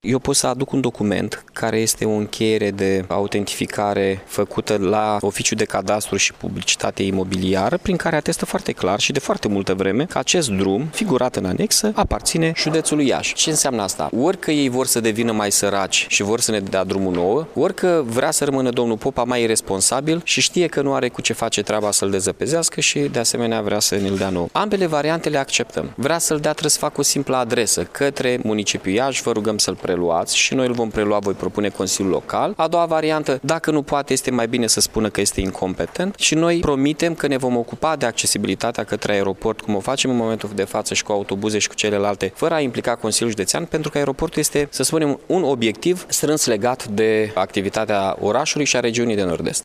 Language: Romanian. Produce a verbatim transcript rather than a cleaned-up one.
Eu pot să aduc un document care este o încheiere de autentificare făcută la Oficiul de Cadastru și Publicitate Imobiliară, prin care atestă foarte clar și de foarte multă vreme că acest drum, figurat în anexă, aparține județului Iași. Ce înseamnă asta? Ori că ei vor să devină mai săraci și vor să ne dea drumul nouă, ori că vrea să rămână domnul Popa mai irresponsabil și știe că nu are cu ce face treaba să-l dezăpezească și de asemenea vrea să ne-l dea nou. Ambele variante le acceptăm. Vrea să-l dea, trebuie să facă o simplă adresă către municipiul Iași, vă rugăm să-l preluați și noi îl vom prelua, voi propune Consiliul Local. A doua variantă, dacă nu poate, este mai bine să spună că este incompetent și noi promitem că ne vom ocupa de accesibilitatea către aeroport, cum o facem în momentul de față și cu autobuze și cu celelalte, fără a implica Consiliul Județean, pentru că aeroportul este, să spunem, un obiectiv strâns legat de activitatea orașului și a regiunii de Nord-Est.